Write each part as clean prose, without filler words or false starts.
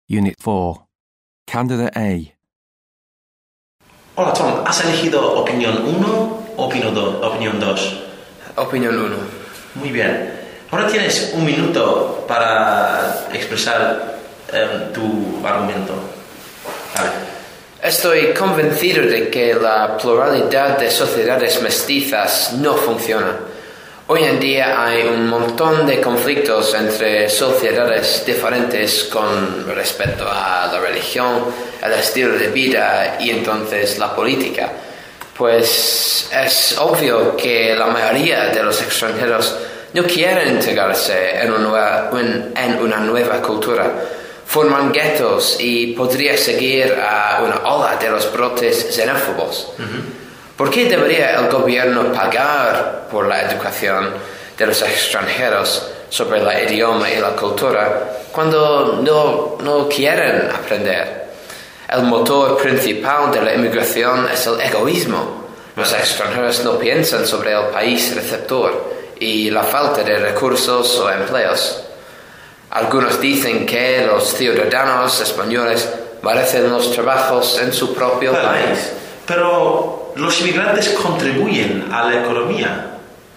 Unit 4. Candidate A. Hola Tom, ¿has elegido opinión 1 o opinión 2? Opinión 1. Muy bien. Ahora tienes un minuto para expresar tu argumento. Vale. Estoy convencido de que la pluralidad de sociedades mestizas no funciona. Hoy en día hay un montón de conflictos entre sociedades diferentes con respecto a la religión, el estilo de vida y entonces la política. Pues es obvio que la mayoría de los extranjeros no quieren integrarse en una nueva cultura. Forman guetos y podría seguir a una ola de los brotes xenófobos. ¿Por qué debería el gobierno pagar por la educación de los extranjeros sobre el idioma y la cultura cuando no quieren aprender? El motor principal de la inmigración es el egoísmo. Los extranjeros no piensan sobre el país receptor y la falta de recursos o empleos. Algunos dicen que los ciudadanos españoles merecen los trabajos en su propio país. Pero los inmigrantes contribuyen a la economía.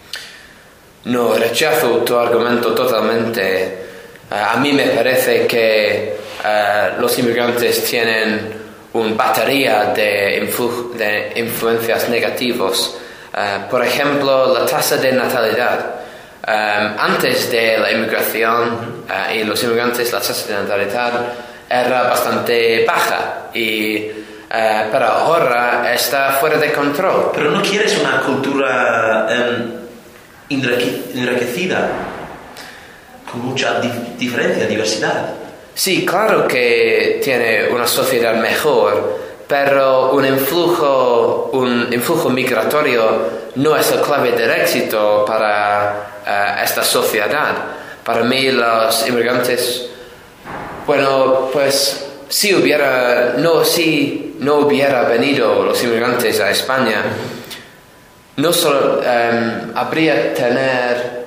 No, rechazo tu argumento totalmente. A mí me parece que los inmigrantes tienen una batería de influencias negativas. Por ejemplo, la tasa de natalidad. Antes de la inmigración y los inmigrantes, la tasa de natalidad era bastante baja pero ahora está fuera de control. Pero no quieres una cultura enriquecida, con mucha diferencia, diversidad. Sí, claro que tiene una sociedad mejor, pero un influjo migratorio no es la clave del éxito para esta sociedad. Para mí los inmigrantes, pues si no hubiera venido los inmigrantes a España, no solo habría tener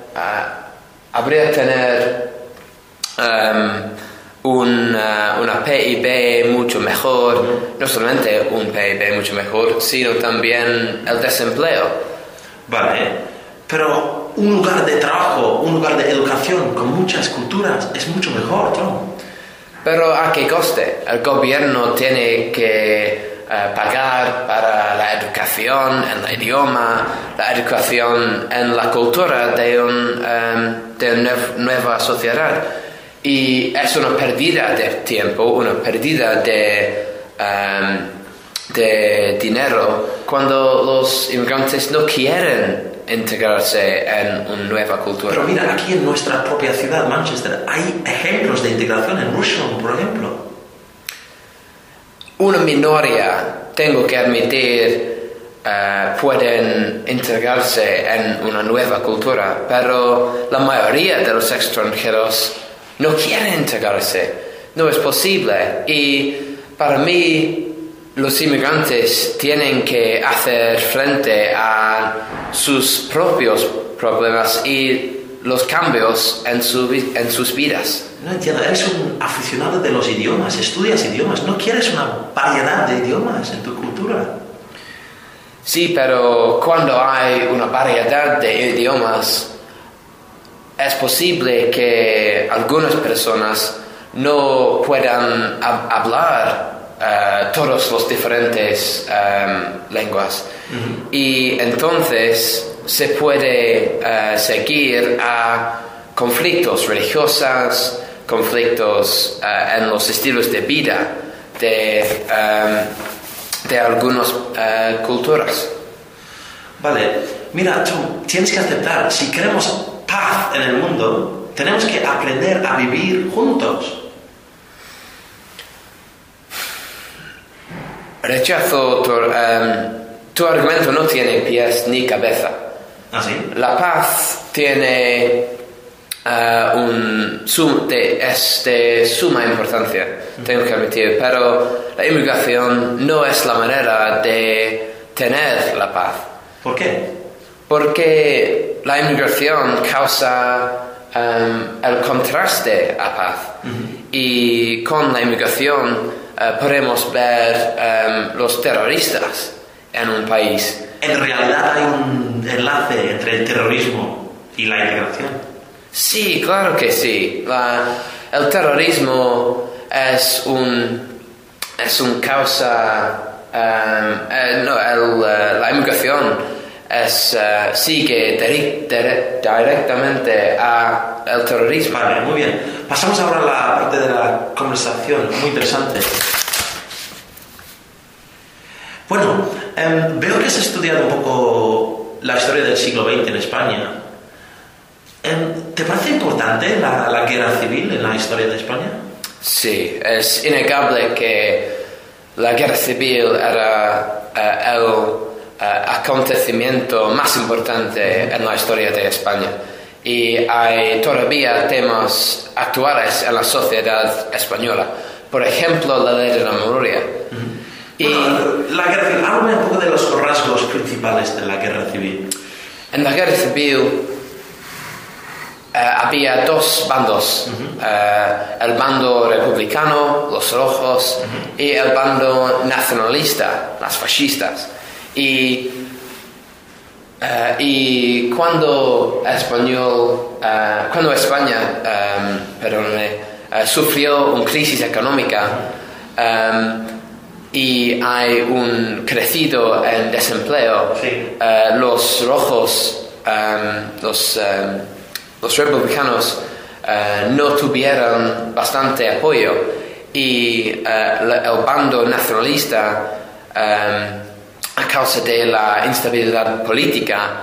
una PIB mucho mejor, no solamente un PIB mucho mejor, sino también el desempleo. Vale, pero un lugar de trabajo, un lugar de educación con muchas culturas es mucho mejor, Tom. Pero ¿a qué coste? El gobierno tiene que pagar para la educación en el idioma, la educación en la cultura de una nueva sociedad. Y es una pérdida de tiempo, una pérdida de dinero cuando los inmigrantes no quieren integrarse en una nueva cultura. Pero mira, aquí en nuestra propia ciudad, Manchester, hay ejemplos de integración en Russia, por ejemplo. Una minoría, tengo que admitir, pueden integrarse en una nueva cultura, pero la mayoría de los extranjeros no quieren integrarse. No es posible. Y para mí, los inmigrantes tienen que hacer frente a sus propios problemas y los cambios en sus vidas. No entiendo, eres un aficionado de los idiomas, estudias idiomas, ¿no quieres una variedad de idiomas en tu cultura? Sí, pero cuando hay una variedad de idiomas, es posible que algunas personas no puedan hablar todas las diferentes lenguas. Y entonces se puede seguir a conflictos religiosos, conflictos en los estilos de vida de algunas culturas. Vale, mira, tú tienes que aceptar, si queremos paz en el mundo, tenemos que aprender a vivir juntos. Rechazo tu argumento no tiene pies ni cabeza. ¿Ah, sí? La paz tiene es de suma importancia, tengo que admitir, pero la inmigración no es la manera de tener la paz. ¿Por qué? Porque la inmigración causa el contraste a paz. Y con la inmigración podemos ver los terroristas en un país. En realidad hay un enlace entre el terrorismo y la integración. Sí, claro que sí. El terrorismo es un causa. La inmigración sigue directamente al terrorismo. Vale, muy bien. Pasamos ahora a la parte de la conversación, muy interesante. Bueno, veo que has estudiado un poco la historia del siglo XX en España. ¿Te parece importante la guerra civil en la historia de España? Sí, es innegable que la guerra civil era el acontecimiento más importante en la historia de España. Y hay todavía temas actuales en la sociedad española. Por ejemplo, la ley de la memoria. Bueno, la guerra civil, háblame un poco de los rasgos principales de la guerra civil. En la guerra civil había dos bandos, el bando republicano, los rojos, y el bando nacionalista, las fascistas. Y cuando España sufrió una crisis económica y hay un crecido en desempleo, sí. Los rojos, los republicanos no tuvieron bastante apoyo y el bando nacionalista, a causa de la instabilidad política,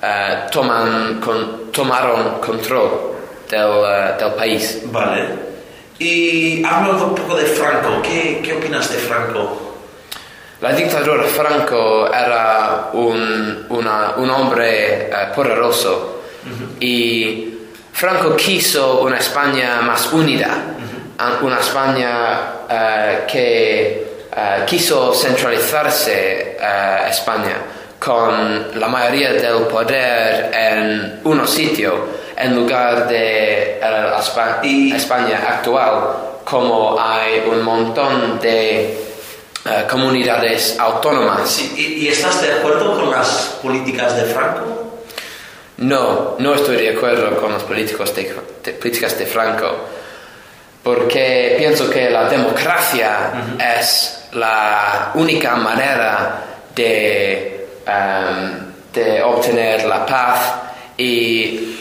tomaron control del país. Vale. Y habla un poco de Franco. ¿Qué opinas de Franco? La dictadura de Franco era un hombre poderoso. Y Franco quiso una España más unida, una España que quiso centralizarse España con la mayoría del poder en un sitio en lugar de España actual, como hay un montón de comunidades autónomas. Sí. ¿Y estás de acuerdo con las políticas de Franco? No estoy de acuerdo con las políticas de Franco, porque pienso que la democracia es la única manera de obtener la paz y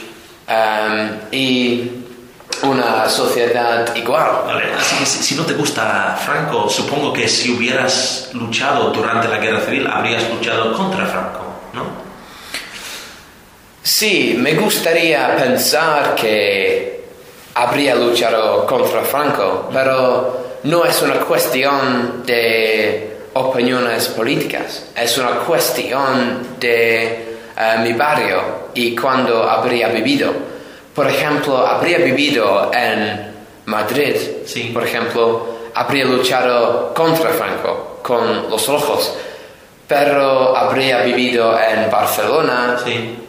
una sociedad igual. Vale, así que si no te gusta Franco, supongo que si hubieras luchado durante la guerra civil, habrías luchado contra Franco, ¿no? Sí, me gustaría pensar que habría luchado contra Franco, pero no es una cuestión de opiniones políticas, es una cuestión de mi barrio y cuando habría vivido. Por ejemplo, habría vivido en Madrid, sí. Por ejemplo, habría luchado contra Franco con los rojos, pero habría vivido en Barcelona. Sí.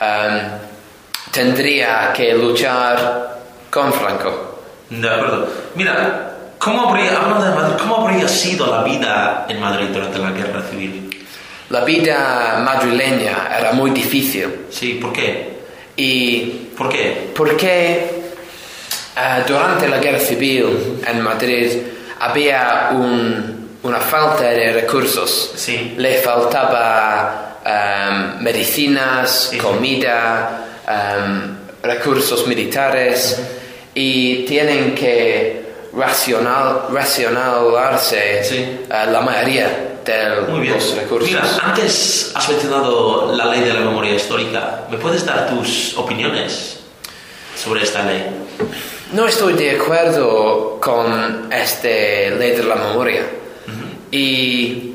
Tendría que luchar con Franco. De acuerdo. Mira, hablando de Madrid, ¿cómo habría sido la vida en Madrid durante la guerra civil? La vida madrileña era muy difícil. Sí, ¿por qué? ¿Y por qué? Porque durante la guerra civil en Madrid había una falta de recursos. Sí. Le faltaba medicinas, sí. Comida, recursos militares, y tienen que racionalizarse, sí. La mayoría de los recursos. Mira, antes has mencionado la ley de la memoria histórica. ¿Me puedes dar tus opiniones sobre esta ley? No estoy de acuerdo con esta ley de la memoria. Y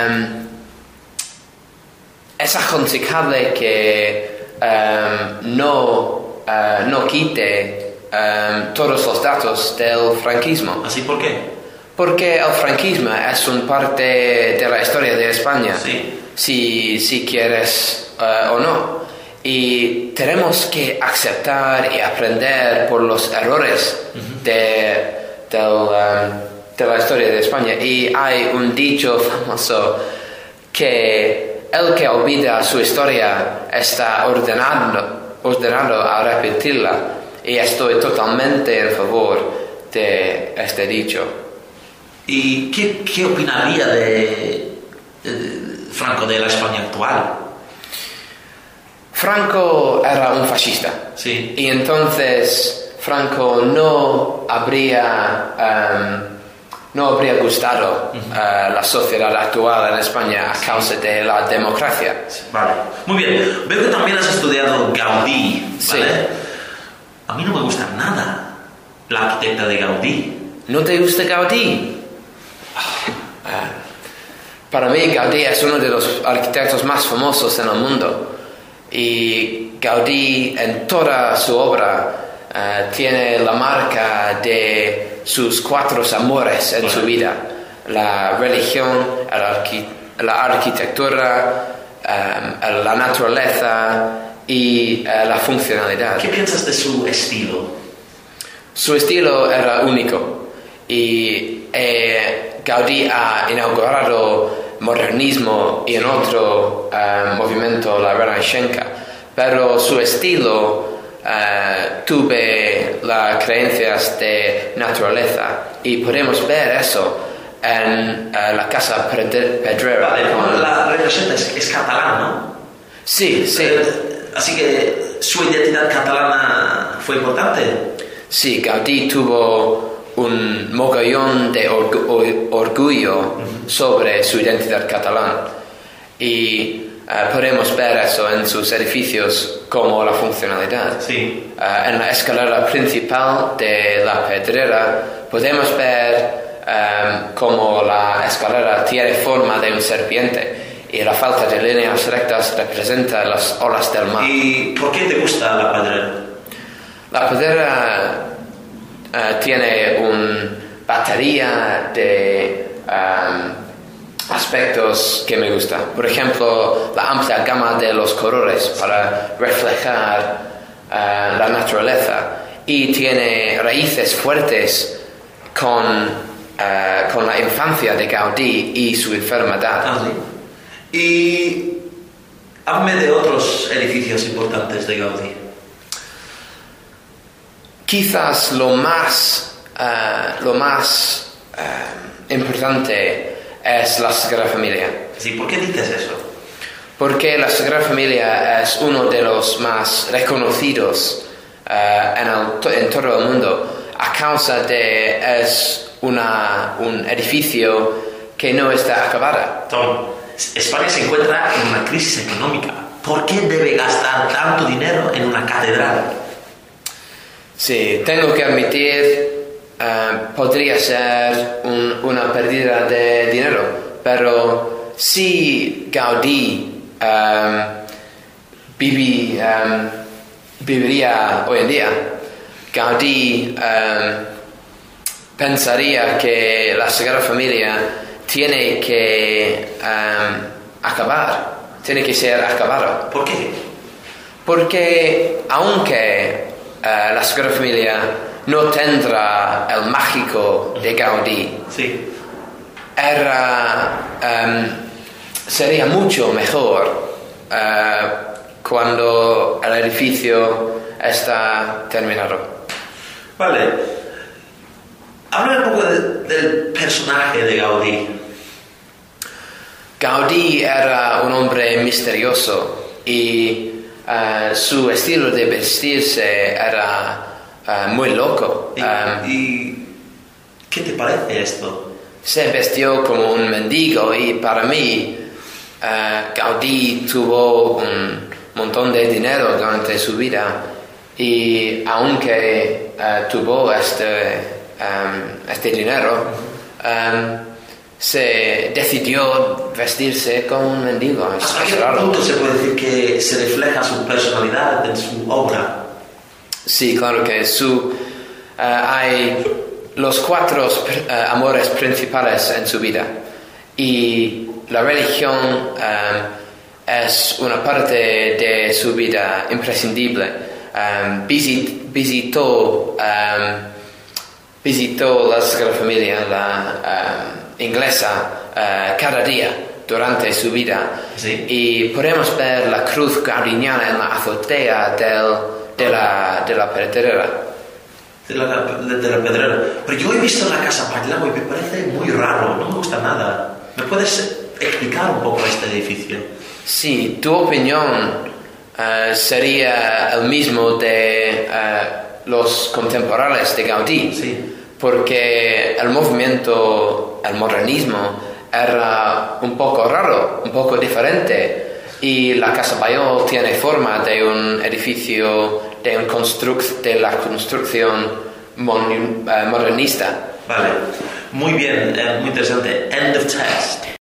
es aconsejable que no quite todos los datos del franquismo. ¿Así por qué? Porque el franquismo es una parte de la historia de España, sí. si quieres o no. Y tenemos que aceptar y aprender por los errores de de la historia de España, y hay un dicho famoso que el que olvida su historia está ordenado a repetirla, y estoy totalmente en favor de este dicho. ¿Y qué opinaría de Franco, de la España actual? Franco era un fascista. Sí. Y entonces Franco no habría gustado la sociedad actual en España a causa de la democracia. Vale. Muy bien. Veo que también has estudiado Gaudí, ¿vale? Sí. A mí no me gusta nada la arquitecta de Gaudí. ¿No te gusta Gaudí? Para mí Gaudí es uno de los arquitectos más famosos en el mundo. Y Gaudí en toda su obra tiene la marca de sus 4 amores en su vida: la religión, la arquitectura, la naturaleza y la funcionalidad. ¿Qué piensas de su estilo? Su estilo era único, y Gaudí ha inaugurado modernismo y en otro movimiento, la Renascença, pero su estilo tuve las creencias de naturaleza, y podemos ver eso en la Casa Pedrera. Vale, la Renascença es catalán, ¿no? Sí, sí. Así que su identidad catalana fue importante. Sí, Gaudí tuvo un mogollón de orgullo sobre su identidad catalana, y podemos ver eso en sus edificios como la funcionalidad. Sí. En la escalera principal de la Pedrera podemos ver cómo la escalera tiene forma de un serpiente, y la falta de líneas rectas representa las olas del mar. ¿Y por qué te gusta la Pedrera? La Pedrera tiene una batería de aspectos que me gustan. Por ejemplo, la amplia gama de los colores para reflejar la naturaleza, y tiene raíces fuertes con la infancia de Gaudí y su enfermedad. Ah, sí. Y háblame de otros edificios importantes de Gaudí. Quizás lo más importante es la Sagrada Familia. Sí, ¿por qué dices eso? Porque la Sagrada Familia es uno de los más reconocidos en todo el mundo, a causa de es un edificio que no está acabado. Tom, España se encuentra en una crisis económica. ¿Por qué debe gastar tanto dinero en una catedral? Sí, tengo que admitir, podría ser una pérdida de dinero, pero si Gaudí viviría hoy en día, Gaudí pensaría que la Sagrada Familia tiene que tiene que ser acabada. ¿Por qué? Porque aunque la Sagrada Familia no tendrá el mágico de Gaudí, Sí. sería mucho mejor cuando el edificio está terminado. Vale. Háblame un poco del personaje de Gaudí. Gaudí era un hombre misterioso, y su estilo de vestirse era muy loco. ¿Y qué te parece esto? Se vestió como un mendigo, y para mí Gaudí tuvo un montón de dinero durante su vida, y aunque tuvo este dinero, se decidió vestirse como un mendigo. ¿Hasta qué punto se puede decir que se refleja su personalidad en su obra? Sí, claro que hay los 4 amores principales en su vida, y la religión es una parte de su vida imprescindible. Visitó visitó la Sagrada Familia, la inglesa, cada día durante su vida. Sí. Y podemos ver la cruz guardiana en la azotea de la pedrera. De la Pedrera. Pero yo he visto la Casa Palau y me parece muy raro, no me gusta nada. ¿Me puedes explicar un poco este edificio? Sí, tu opinión sería el mismo de los contemporáneos de Gaudí, Sí. porque el movimiento, el modernismo, era un poco raro, un poco diferente, y la Casa Paiol tiene forma de un edificio de la construcción modernista. Vale, muy bien, muy interesante. End of text.